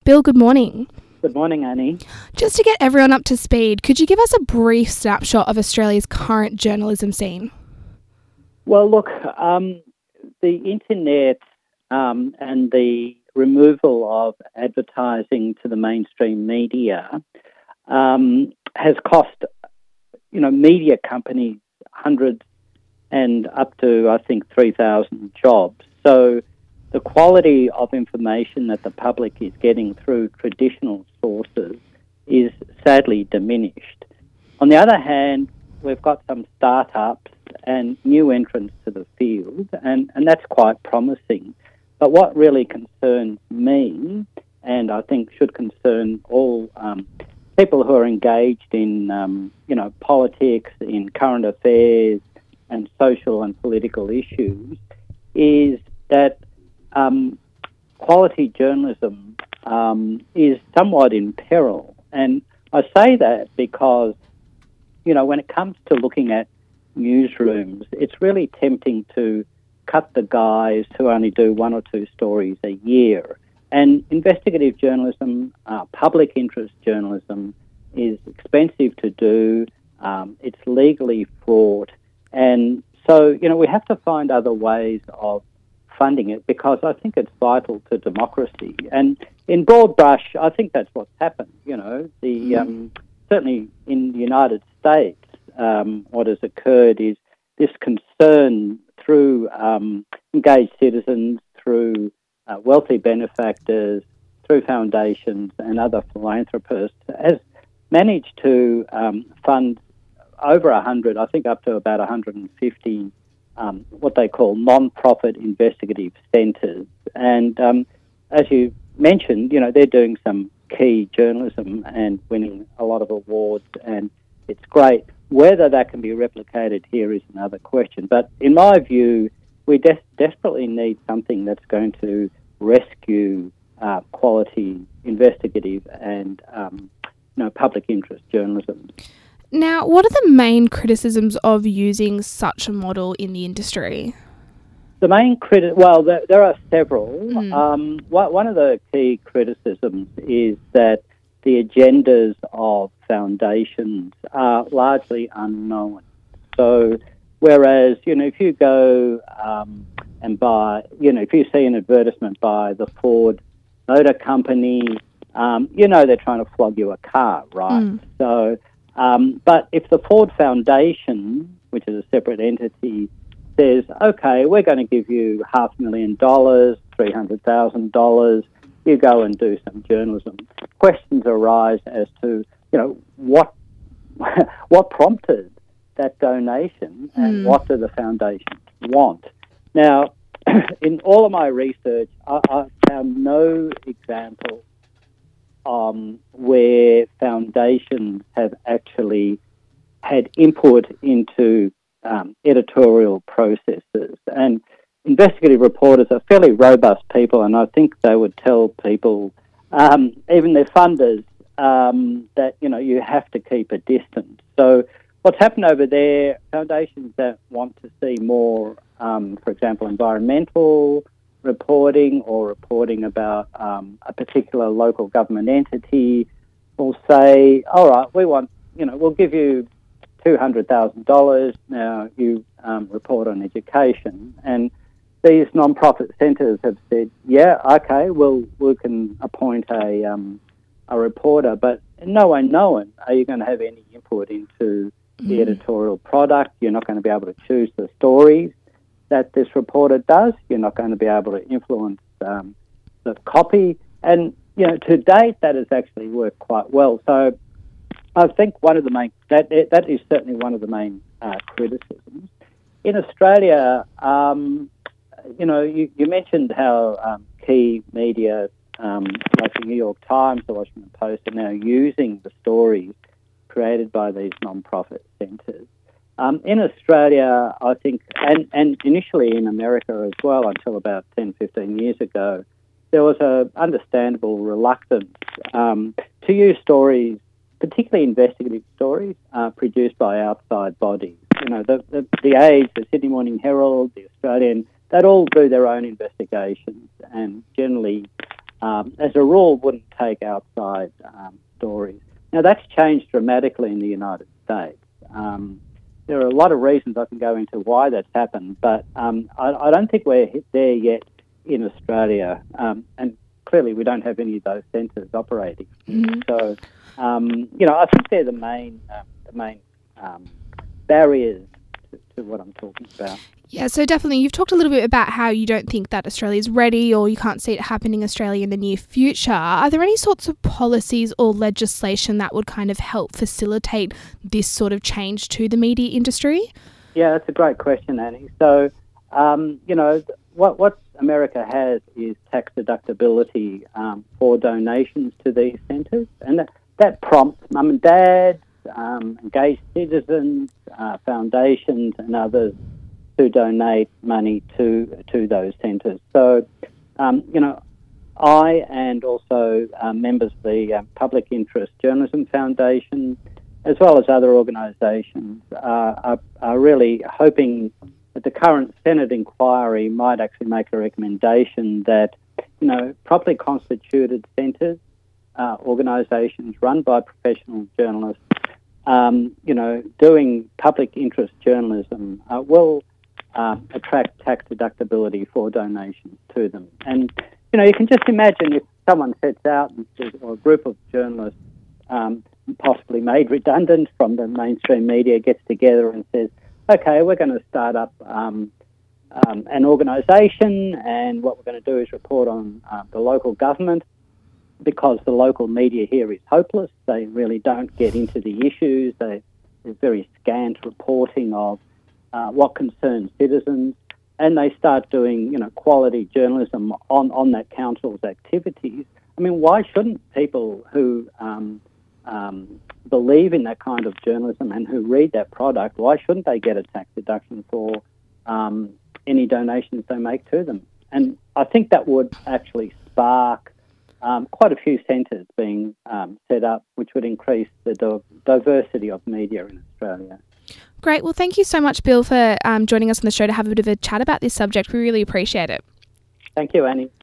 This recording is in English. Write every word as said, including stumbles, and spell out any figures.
Bill, good morning. Good morning, Annie. Just to get everyone up to speed, could you give us a brief snapshot of Australia's current journalism scene? Well, look, um, the internet um, and the removal of advertising to the mainstream media um, has cost, you know, media companies hundreds and up to, I think, three thousand jobs. So the quality of information that the public is getting through traditional sources is sadly diminished. On the other hand, we've got some startups and new entrants to the field, and, and that's quite promising. But what really concerns me, and I think should concern all um, people who are engaged in, um, you know, politics, in current affairs and social and political issues, is that um, quality journalism um, is somewhat in peril. And I say that because, you know, when it comes to looking at newsrooms, it's really tempting to cut the guys who only do one or two stories a year. And investigative journalism, uh, public interest journalism, is expensive to do. Um, it's legally fraught. And so, you know, we have to find other ways of funding it because I think it's vital to democracy. And in broad brush, I think that's what's happened. You know, the um, certainly in the United States, um, what has occurred is this concern through um, engaged citizens, through uh, wealthy benefactors, through foundations and other philanthropists has managed to um, fund over one hundred, I think up to about one hundred fifty um, what they call non-profit investigative centres. And um, as you mentioned, you know, they're doing some key journalism and winning a lot of awards, and it's great. Whether that can be replicated here is another question. But in my view, we des- desperately need something that's going to rescue uh, quality investigative and um, you know, public interest journalism. Now, what are the main criticisms of using such a model in the industry? The main criti- well, there, there are several. Mm. Um, one of the key criticisms is that the agendas of foundations are largely unknown. So, whereas, you know, if you go um, and buy, you know, if you see an advertisement by the Ford Motor Company, um, you know they're trying to flog you a car, right? Mm. So, um, but if the Ford Foundation, which is a separate entity, says, okay, we're going to give you half a million dollars, three hundred thousand dollars, you go and do some journalism. Questions arise as to, you know, what what prompted that donation and Mm. what do the foundations want. Now, in all of my research, I, I found no example um, where foundations have actually had input into um, editorial processes. And investigative reporters are fairly robust people, and I think they would tell people, um, even their funders, um, that, you know, you have to keep a distance. So what's happened over there, foundations that want to see more, um, for example, environmental reporting or reporting about um, a particular local government entity will say, all right, we want, you know, we'll give you two hundred thousand dollars. Now you um, report on education. And these non-profit centres have said, yeah, okay, well, we can appoint a um, a reporter, but no one knowing, are you going to have any input into the Mm. editorial product? You're not going to be able to choose the stories that this reporter does. You're not going to be able to influence um, the copy. And, you know, to date, that has actually worked quite well. So I think one of the main, that that is certainly one of the main uh, criticisms. In Australia, um, you know, you, you mentioned how um, key media, um, like the New York Times, the Washington Post, are now using the stories created by these non-profit centres. Um, in Australia, I think, and, and initially in America as well, until about ten, fifteen years ago, there was a understandable reluctance um, to use stories, particularly investigative stories, uh, produced by outside bodies. You know, the, the, the Age, the Sydney Morning Herald, the Australian, they'd all do their own investigations and generally um, as a rule, wouldn't take outside um, stories. Now, that's changed dramatically in the United States. Um, there are a lot of reasons I can go into why that's happened, but um, I, I don't think we're there yet in Australia, um, and clearly we don't have any of those centres operating. Mm-hmm. So, um, you know, I think they're the main, um, the main um, barriers to, to what I'm talking about. Yeah, so definitely you've talked a little bit about how you don't think that Australia's ready or you can't see it happening in Australia in the near future. Are there any sorts of policies or legislation that would kind of help facilitate this sort of change to the media industry? Yeah, that's a great question, Annie. So, um, you know, what, what America has is tax deductibility um, for donations to these centres, and that, that prompts mum and dads, um, engaged citizens, uh, foundations and others to donate money to to those centres. So, um, you know, I and also uh, members of the uh, Public Interest Journalism Foundation, as well as other organisations, uh, are, are really hoping that the current Senate inquiry might actually make a recommendation that, you know, properly constituted centres, uh, organisations run by professional journalists, um, you know, doing public interest journalism uh, will Um, attract tax deductibility for donations to them. And, you know, you can just imagine if someone sets out, and says, or a group of journalists um, possibly made redundant from the mainstream media gets together and says, okay, we're going to start up um, um, an organisation, and what we're going to do is report on uh, the local government, because the local media here is hopeless. They really don't get into the issues. They, there's very scant reporting of Uh, what concerns citizens, and they start doing, you know, quality journalism on, on that council's activities. I mean, why shouldn't people who um, um, believe in that kind of journalism and who read that product, why shouldn't they get a tax deduction for um, any donations they make to them? And I think that would actually spark um, quite a few centres being um, set up, which would increase the di- diversity of media in Australia. Great. Well, thank you so much, Bill, for um, joining us on the show to have a bit of a chat about this subject. We really appreciate it. Thank you, Annie.